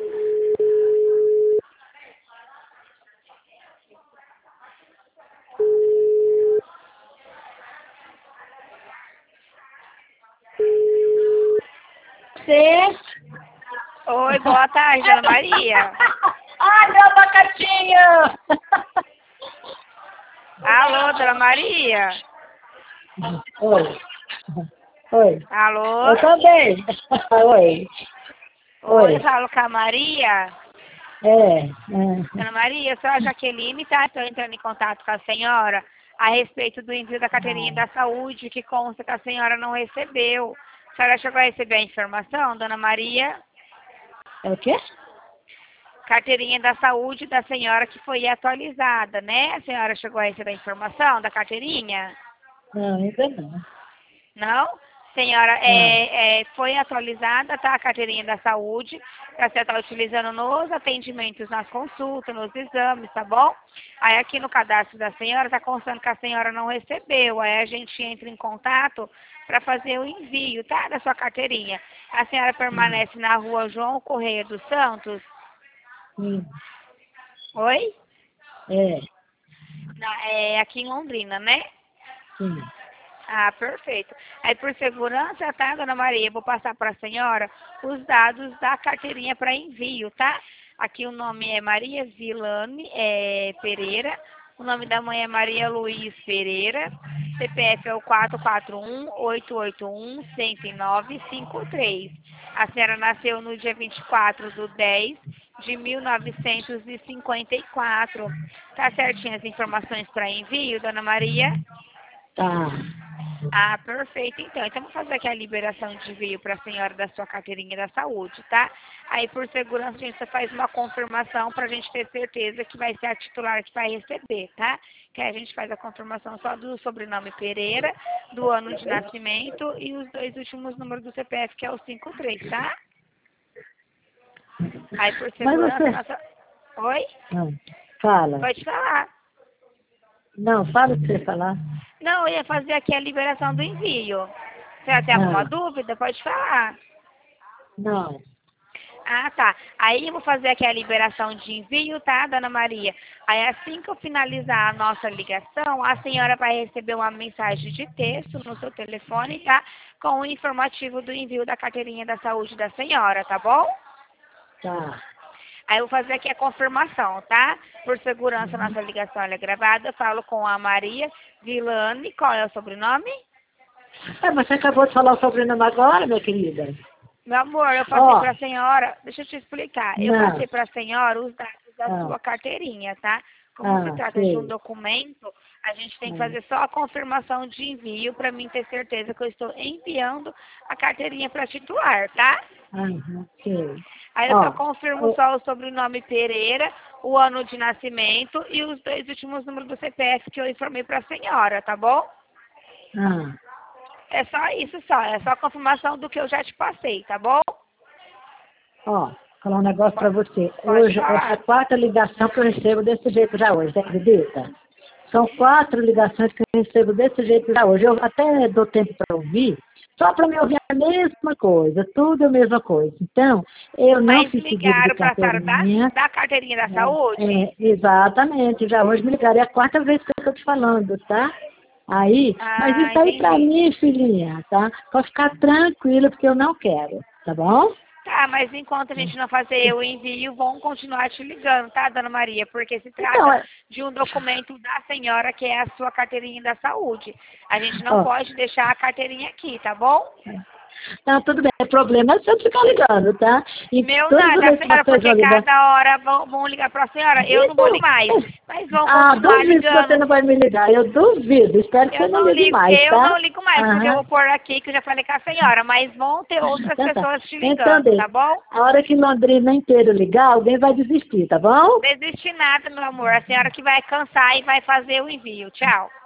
Você? Oi, boa tarde, Ana Maria. Ai, meu abacatinho! Alô, Dona Maria? Oi. Oi. Alô? Eu também. Oi. Oi, eu Oi. falo com a Maria. É. Dona Maria, eu sou a Jaqueline, tá? Estou entrando em contato com a senhora a respeito do envio da carteirinha da saúde, que consta que a senhora não recebeu. A senhora chegou a receber a informação, Dona Maria? É o quê? Carteirinha da saúde da senhora que foi atualizada, né? A senhora chegou a receber a informação da carteirinha? Não, ainda não. Não? Senhora, Não. foi atualizada, tá? A carteirinha da saúde, que você está utilizando nos atendimentos, nas consultas, nos exames, tá bom? Aí aqui no cadastro da senhora está constando que a senhora não recebeu. Aí a gente entra em contato para fazer o envio, tá? Da sua carteirinha. A senhora permanece na rua João Correia dos Santos? Sim. Oi? É. É aqui em Londrina, né? Sim. Ah, perfeito. Aí, por segurança, tá, Dona Maria? Eu vou passar para a senhora os dados da carteirinha para envio, tá? Aqui o nome é Maria Vilane Pereira. O nome da mãe é Maria Luiz Pereira. CPF é o 441-881-10953. A senhora nasceu no dia 24/10/1954. Tá certinho as informações para envio, Dona Maria? Tá. Ah, perfeito. Então vou fazer aqui a liberação de envio para a senhora da sua carteirinha da saúde, tá? Aí, por segurança, a gente só faz uma confirmação para a gente ter certeza que vai ser a titular que vai receber, tá? Que aí a gente faz a confirmação só do sobrenome Pereira, do ano de nascimento e os 2 últimos números do CPF, que é o 53, tá? Aí, por Mas segurança, você... nossa... Oi? Fala. Pode falar. Não, fala o que você falar. Não, eu ia fazer aqui a liberação do envio. Você tem alguma dúvida? Pode falar. Não. Ah, tá. Aí eu vou fazer aqui a liberação de envio, tá, Dona Maria? Aí assim que eu finalizar a nossa ligação, a senhora vai receber uma mensagem de texto no seu telefone, tá? Com o informativo do envio da carteirinha da saúde da senhora, tá bom? Tá. Aí eu vou fazer aqui a confirmação, tá? Por segurança, nossa ligação ela é gravada. Eu falo com a Maria Vilane. Qual é o sobrenome? Mas você acabou de falar o sobrenome agora, minha querida? Meu amor, eu passei para a senhora, deixa eu te explicar. Eu Não. passei para a senhora os dados da sua carteirinha, tá? Como se trata de um Sei. documento, a gente tem que fazer só a confirmação de envio para mim ter certeza que eu estou enviando a carteirinha para titular, tá? Sei. Aí eu só confirmo só o sobrenome Pereira, o ano de nascimento e os 2 últimos números do CPF que eu informei para a senhora, tá bom? É só isso só, é só a confirmação do que eu já te passei, tá bom? Falar um negócio pra você. Pode Hoje, essa é falar. a 4ª ligação que eu recebo desse jeito já hoje, você acredita? São 4 ligações que eu recebo desse jeito já hoje. Eu até dou tempo para ouvir, só para me ouvir a mesma coisa, tudo a mesma coisa. Então, eu não Mas fiz pedido de ligaram para a senhora carteirinha. da carteirinha da saúde? Exatamente, já hoje me ligaram. É a 4ª vez que eu estou te falando, tá? Aí, mas Ah, isso aí pra entendi. mim, filhinha, tá? Pode ficar tranquila, porque eu não quero, tá bom? Tá, mas enquanto a gente não fazer o envio, vão continuar te ligando, tá, Dona Maria? Porque se Então, trata de um documento da senhora, que é a sua carteirinha da saúde. A gente não ó, pode deixar a carteirinha aqui, tá bom? tá tudo bem, o problema é se eu ficar ligando, tá? E Meu todas as nada, a vezes que senhora, vocês porque vão ligar, cada hora vão ligar para a senhora, eu não vou então, ligar mais. Mas vão continuar duvido que você ligando. não vai me ligar, eu duvido, espero que você não ligue mais, Eu tá? não ligo mais, porque eu vou pôr aqui que eu já falei com a senhora, mas vão ter outras Então tá. pessoas te Então, ligando, deixa. tá bom? A hora que Londrina inteiro ligar, alguém vai desistir, tá bom? Desiste nada, meu amor. A senhora que vai cansar e vai fazer o envio. Tchau.